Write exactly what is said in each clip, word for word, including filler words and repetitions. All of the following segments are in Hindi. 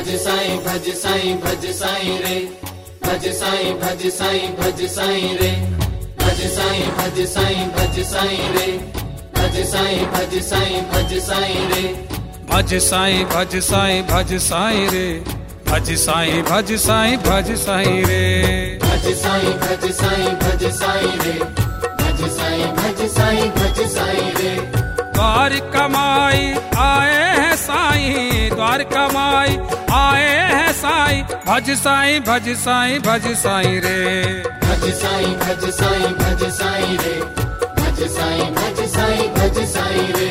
भज साईं भज साईं भज साईं रे, भज साईं भज साईं भज साईं रे, भज साईं भज साईं भज साईं रे, भज साईं भज साईं भज साईं रे, भज साईं भज साईं भज साईं रे, भज साईं भज साईं भज साईं रे, भज साईं भज साईं भज साईं रे, भज साईं भज साईं भज साईं रे। द्वारका माई आए हैं साईं, द्वारका माई आए हैं साईं, भज साईं भज साईं भज साईं रे, भज साईं भज साईं भज साईं रे, भज साईं भज साईं भज साईं रे।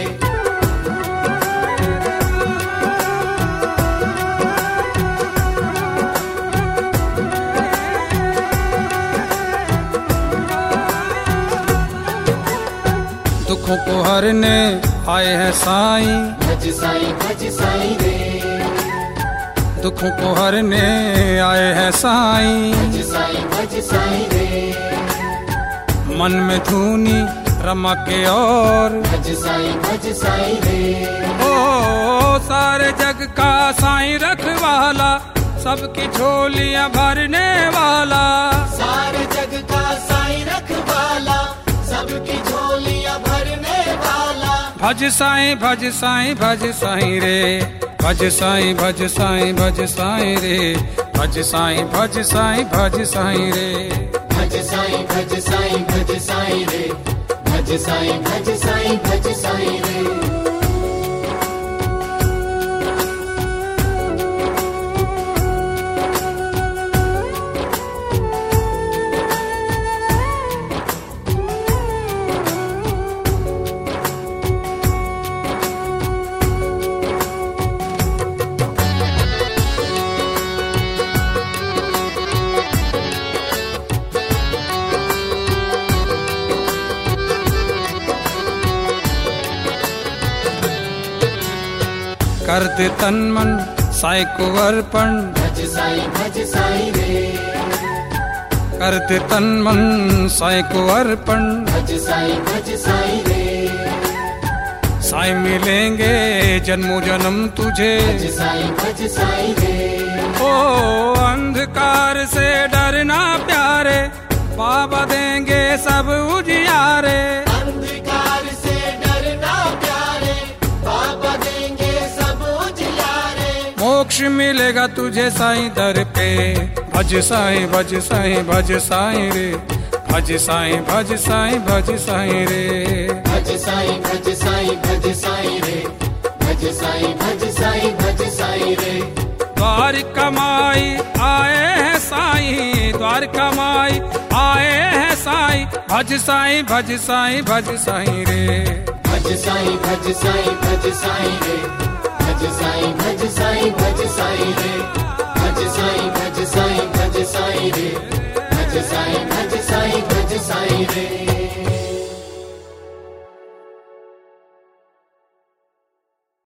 दुखों को हरने आए हैं साईं, भज साईं भज साईं रे, दुखों को हरने आए हैं साईं, भज साईं भज साईं रे, मन में धुनी रमा के और, भज साईं भज साईं रे, ओ सारे जग का साईं रखवाला, सबकी झोलियां भरने वाला, सारे जग का साईं रखवाला, सबकी झोलियां भरने वाला। भज साईं भज साईं भज साईं रे, भज साईं भज साईं भज साईं रे, भज साईं भज साईं भज साईं रे, भज साईं भज साईं भज साईं रे, भज साईं भज साईं भज साईं रे। कर दे तन मन साईं को अर्पण, भज साईं भज साईं रे, कर दे तन मन साईं को अर्पण, भज साईं भज साईं रे, साईं मिलेंगे जन्मों जन्म तुझे, भज साईं भज साईं रे, ओ अंधकार से डरना प्यारे, बाबा देंगे सब उजियारे, अंधकार से डरना प्यारे, बाबा देंगे सब उजियारे। मोक्ष मिलेगा तुझे साईं दर पे, भज साईं भज साईं भज साईं रे, भज साईं भज साईं भज साईं रे, भज साईं भज साईं भज साईं रे, भज साईं भज साईं भज साईं रे। द्वारका माई आए हैं साईं, द्वारका माई आए हैं साईं, भज साईं भज साईं भज साईं रे, भज साईं भज साईं भज साईं रे, भज साईं भज साईं भज साईं रे, भज साईं भज साईं भज साईं रे, भज साईं भज साईं भज साईं रे।